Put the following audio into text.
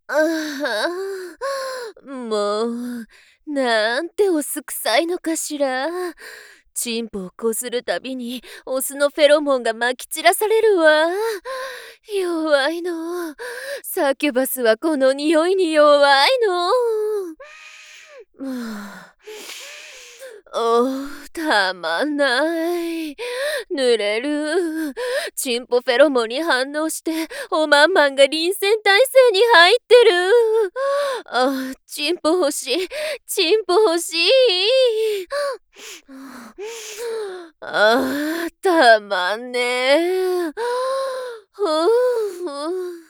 ああ、もう、なんてお酢臭いのかしら。チンポをこするたびにオスのフェロモンがまき散らされるわ。弱いの。サキュバスはこの匂いに弱いの。あたまんない。濡れる。チンポフェロモンに反応しておまんまんが臨戦態勢に入ってる。チンポ欲しい。チンポ欲しい。たまんねえ。ふうふう